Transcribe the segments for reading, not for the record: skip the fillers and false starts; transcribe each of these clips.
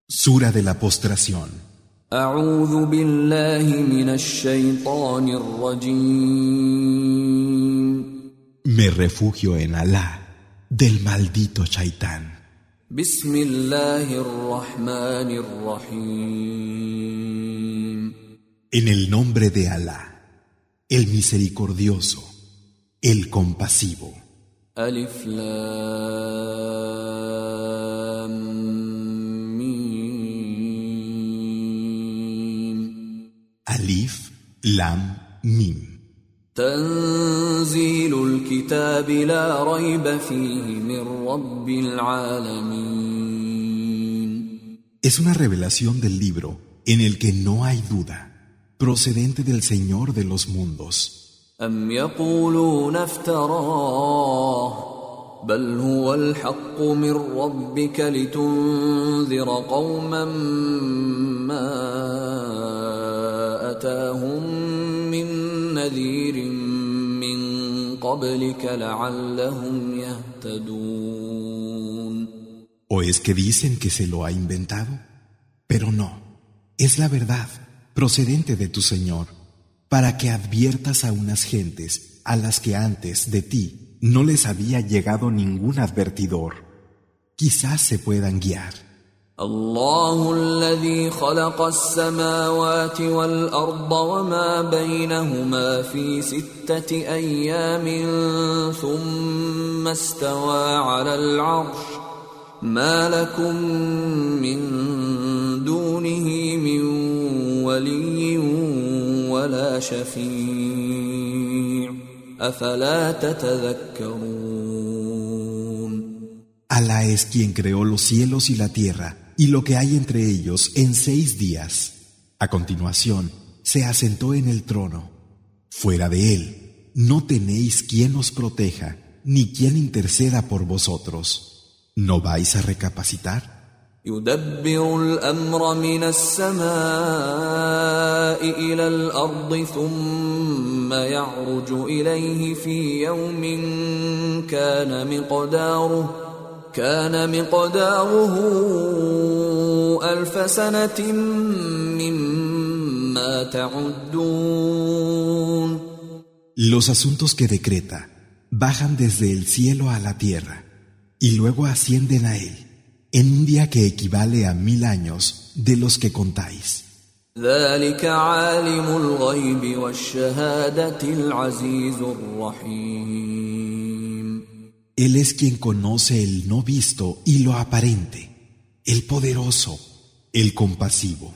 Sura de la postración. أعوذ بالله من الشيطان الرجيم. Me refugio en Alá del maldito Shaitán. بسم الله الرحمن الرحيم. En el nombre de Alá, el misericordioso, el compasivo. ألف لام Alif, Lam, Mim. تنزيل الكتاب لا ريب فيه من رب العالمين. Es una revelación del libro en el que no hay duda, procedente del Señor de los mundos. أم يقولون افتراه بل هو الحق من ربك لتنذر قوما ما أتاهم من نذير من قبلك لعلهم يهتدون. ¿O es que dicen que se lo ha inventado? Pero no, es la verdad, procedente de tu Señor, para que adviertas a unas gentes a las que antes de ti no les había llegado ningún advertidor. Quizás se puedan guiar. الله الذي خلق السماوات والأرض وما بينهما في 6 أيام ثم استوى على العرش ما لكم من دونه من ولي ولا شفيع أفلا تتذكرون. Alá es quien creó los cielos y la tierra y lo que hay entre ellos en 6 días. A continuación, se asentó en el trono. Fuera de él, no tenéis quien os proteja, ni quien interceda por vosotros. ¿No vais a recapacitar? يدبر الأمر من السماء إلى الأرض ثم يعرج إليه في يوم كان مقداره 1000 سنة مما تعدون. Los asuntos que decreta bajan desde el cielo a la tierra y luego ascienden a él en un día que equivale a 1000 años de los que contáis. ذلك عالم الغيب والشهادة العزيز الرحيم. Él es quien conoce el no visto y lo aparente, el poderoso, el compasivo.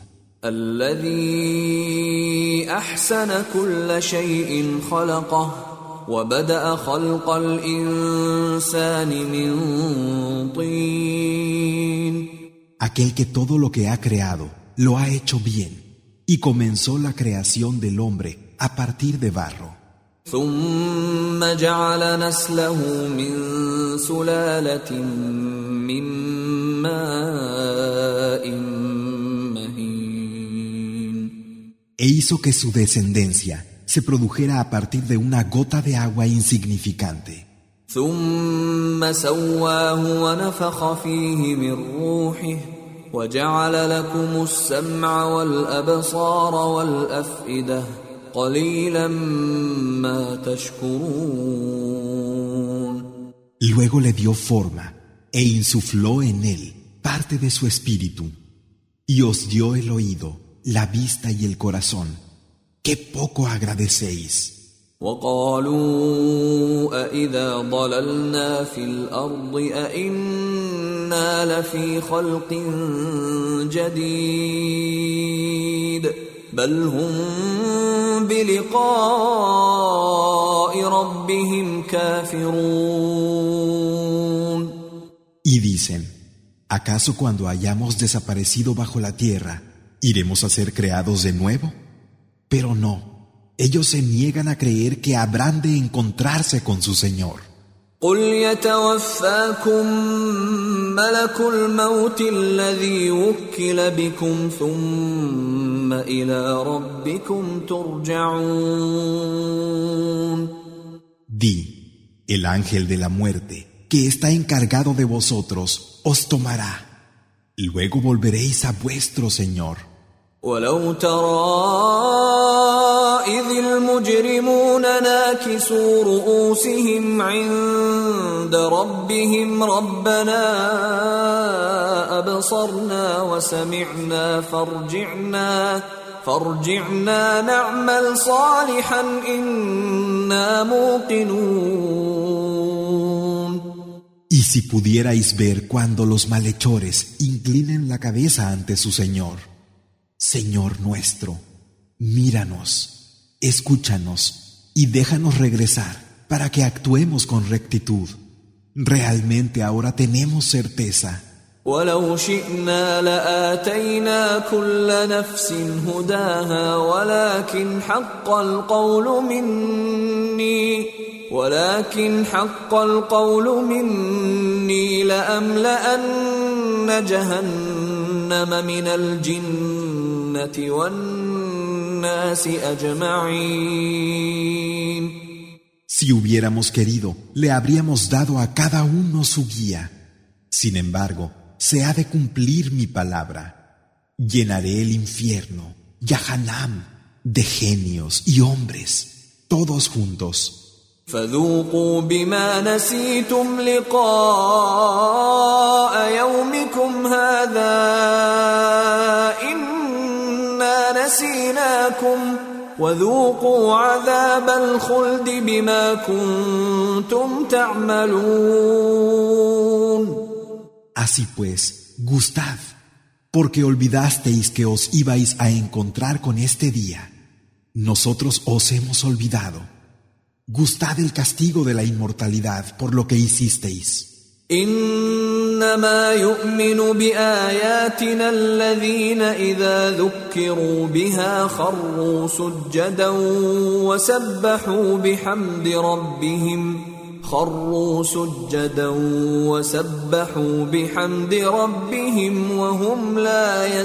الذي أحسن كل شيء خلقه وبدأ خلق الإنسان من طين. Aquel que todo lo que ha creado lo ha hecho bien y comenzó la creación del hombre a partir de barro. ثم جعل نسله من سلالة من ماء مهين. E hizo que su descendencia se produjera a partir de una gota de agua insignificante. ثم سواه ونفخ فيه من روحه وجعل لكم السمع والأبصار والأفئدة قليلا ما تشكرون. Luego le dio forma e insufló en él parte de su espíritu y os dio el oído, la vista y el corazón. ¡Qué poco agradecéis! وقالوا أإذا ضللنا في الأرض أإنا لفي خلق جديد بل هم بلقاء ربهم كافرون. Y dicen, ¿acaso cuando hayamos desaparecido bajo la tierra, iremos a ser creados de nuevo? Pero no. Ellos se niegan a creer que habrán de encontrarse con su Señor. قل يتوفاكم ملك الموت الذي وكل بكم ثم إلى ربكم ترجعون. Di, el ángel de la muerte, que está encargado de vosotros, os tomará. Luego volveréis a vuestro Señor. ولو ترى إذ المجرمون ناكسوا رؤوسهم عند ربهم ربنا أبصرنا وسمعنا فارجعنا نعمل صالحا إنا موقنون. Y si pudierais ver cuando los malhechores inclinen la cabeza ante su Señor, Señor nuestro, míranos, escúchanos y déjanos regresar para que actuemos con rectitud. Realmente ahora tenemos certeza. ولو شئنا لآتينا كل نفس هداها ولكن حق القول مني لأملأن جهنم من الجنة والناس أجمعين. Si hubiéramos querido, le habríamos dado a cada uno su guía. Sin embargo, se ha de cumplir mi palabra. Llenaré el infierno, Yahanam, de genios y hombres, todos juntos. فذوقوا بما نسيتم لقاء يومكم هذا إنا نسيناكم وذوقوا عذاب الخلد بما كنتم تعملون. Así pues, gustad, porque olvidasteis que os ibais a encontrar con este día. Nosotros os hemos olvidado. Gustad el castigo de la inmortalidad por lo que hicisteis. إنما يؤمن بآياتنا الذين إذا ذكروا بها خروا سجدا وسبحوا بحمد ربهم وهم لا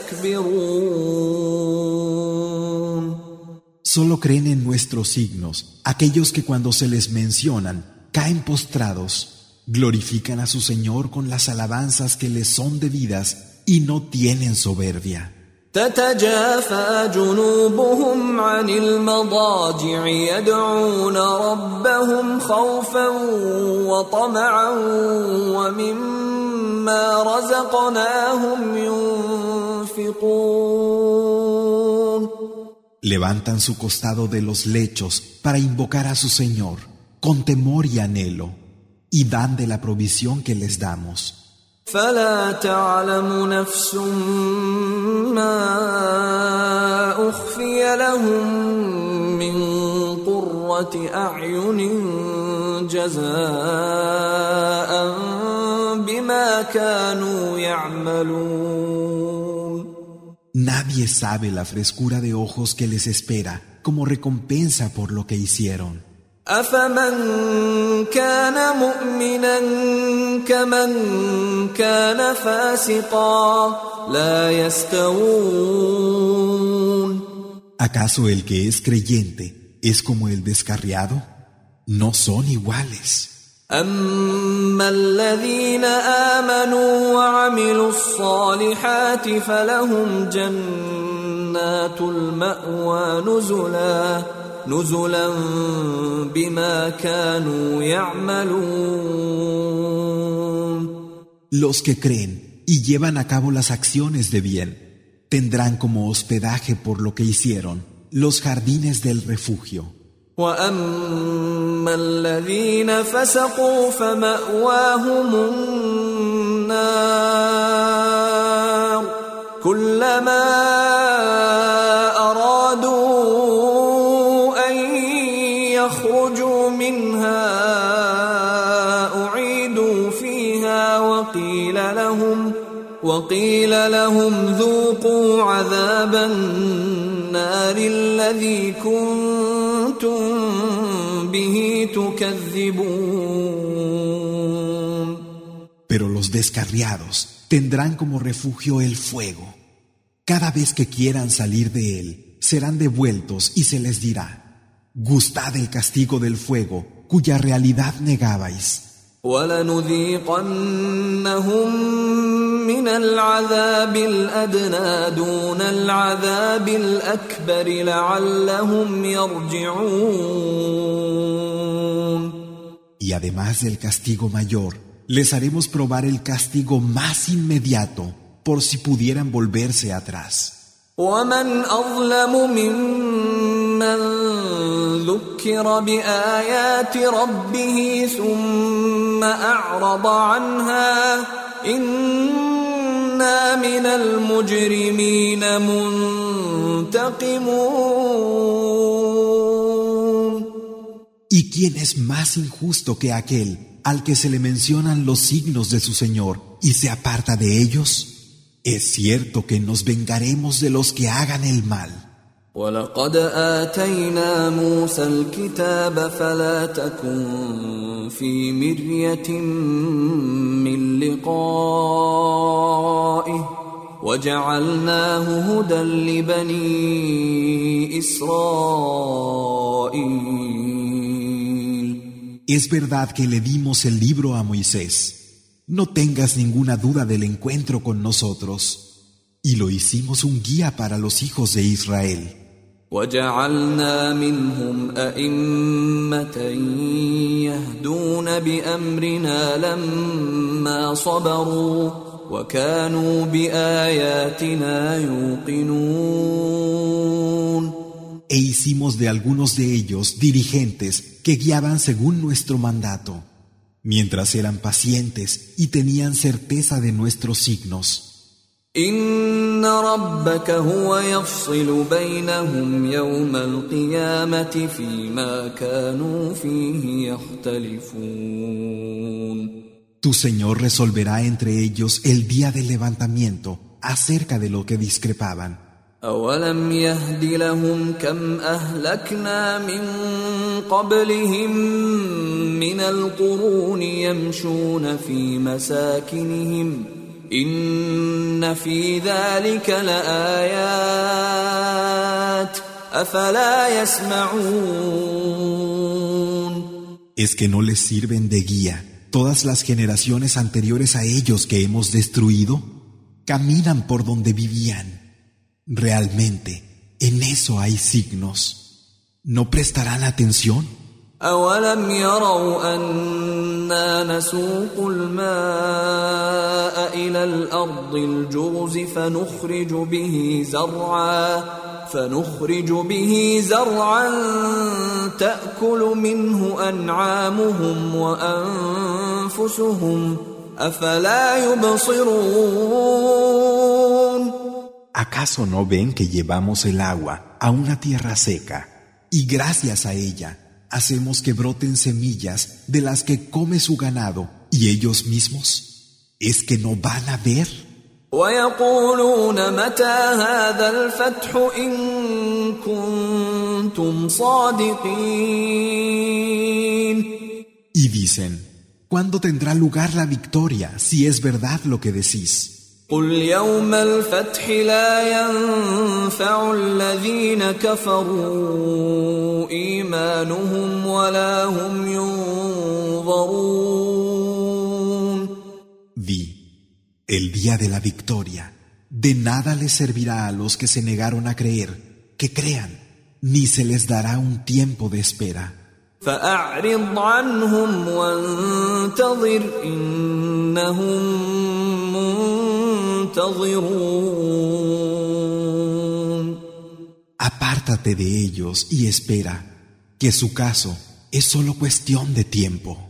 يستكبرون. Solo creen en nuestros signos aquellos que cuando se les mencionan caen postrados. Glorifican a su Señor con las alabanzas que les son debidas y no tienen soberbia. تتجافى جنوبهم عن المضاجع يدعون ربهم خوفا وطمعا ومما رزقناهم ينفقون. Levantan su costado de los lechos para invocar a su Señor con temor y anhelo. Y dan de la provisión que les damos. فلا تعلم نفس ما أخفي لهم من قرة أعين جزاء بما كانوا يعملون. Nadie sabe la frescura de ojos que les espera como recompensa por lo que hicieron. أفمن كان مؤمنا كمن كان فاسقا لا يستوون. ¿Acaso el que es creyente es como el descarriado? No son iguales. أما الذين آمنوا وعملوا الصالحات فلهم جنات المأوى نزلا بما كانوا يعملون. Los que creen y llevan a cabo las acciones de bien tendrán como hospedaje por lo que hicieron los jardines del refugio. وأما الذين فسقوا فمأواهم النار كلما أرادوا أن يخرجوا منها أعيدوا فيها وقيل لهم ذوقوا عذاب النار الذي كنتم به تكذبون. Pero los descarriados tendrán como refugio el fuego. Cada vez que quieran salir de él, serán devueltos y se les dirá: gustad el castigo del fuego, cuya realidad negabais. وَلَنُذِيقَنَّهُم مِّنَ الْعَذَابِ الْأَدْنَىٰ دُونَ الْعَذَابِ الْأَكْبَرِ لَعَلَّهُمْ يَرْجِعُونَ. Y además del castigo mayor, les haremos probar el castigo más inmediato, por si pudieran volverse atrás. وَمَنْ أَظْلَمُ مِمَّنْ ذُكِّرَ بِآيَاتِ رَبِّهِ ثُمَّ أَعْرَضَ عَنْهَا إِنَّا مِنَ الْمُجْرِمِينَ مُنْتَقِمُونَ. ¿Y quién es más injusto que aquel al que se le mencionan los signos de su Señor y se aparta de ellos? Es cierto que nos vengaremos de los que hagan el mal. وَلَقَدْ آتَيْنَا مُوسَى الْكِتَابَ فَلَا تَكُنْ فِي مِرْيَةٍ مِّن لِقَائِهِ وَجَعَلْنَاهُ هُدًى لِبَنِي إِسْرَائِيلَ. Es verdad que le dimos el libro a Moisés. No tengas ninguna duda del encuentro con nosotros. Y lo hicimos un guía para los hijos de Israel. وَجَعَلْنَا مِنْهُمْ أَئِمَّةً يَهْدُونَ بِأَمْرِنَا لَمَّا صَبَرُوا وَكَانُوا بِآيَاتِنَا يُوقِنُونَ. E hicimos de algunos de ellos dirigentes que guiaban según nuestro mandato, mientras eran pacientes y tenían certeza de nuestros signos. إِنَّ رَبَّكَ هُوَ يَفْصِلُ بَيْنَهُمْ يَوْمَ الْقِيَامَةِ فِيمَا كَانُوا فِيهِ يَخْتَلِفُونَ. Tu Señor resolverá entre ellos el día del levantamiento acerca de lo que discrepaban. أَوَلَمْ يَهْدِ لَهُمْ كَمْ أَهْلَكْنَا مِنْ قَبْلِهِمْ مِنَ الْقُرُونِ يَمْشُونَ فِي مَسَاكِنِهِمْ إِنَّ فِي ذَلِكَ لَآيَاتٍ أَفَلَا يَسْمَعُونَ. ¿Es que no les sirven de guía todas las generaciones anteriores a ellos que hemos destruido? Caminan por donde vivían. Realmente, en eso hay signos. ¿No prestarán atención? أَوَلَمْ يَرَوْا أَنَّا نَسُوقُ الْمَاءَ إِلَى الْأَرْضِ الْجُرُزِ فَنُخْرِجُ بِهِ زَرْعًا تَأْكُلُ مِنْهُ أَنْعَامُهُمْ وَأَنْفُسُهُمْ أَفَلَا يُبْصِرُونَ. ¿Acaso no ven que llevamos el agua a una tierra seca y gracias a ella hacemos que broten semillas de las que come su ganado y ellos mismos? ¿Es que no van a ver? وَيَقُولُونَ مَتَى هَذَا الْفَتْحُ إِن كُنتُمْ صَادِقِينَ. Y dicen, ¿cuándo tendrá lugar la victoria si es verdad lo que decís? قُلْ يَوْمَ الْفَتْحِ لَا يَنْفَعُ الَّذِينَ كَفَرُوا إِيمَانُهُمْ وَلَا هُمْ يُنظَرُونَ. Di, el día de la victoria, de nada les servirá a los que se negaron a creer, que crean, ni se les dará un tiempo de espera. فَأَعْرِضْ عَنْهُمْ وَانْتَظِرْ إِنَّهُمْ مُنْتَظِرُونَ. Apártate de ellos y espera, que su caso es solo cuestión de tiempo.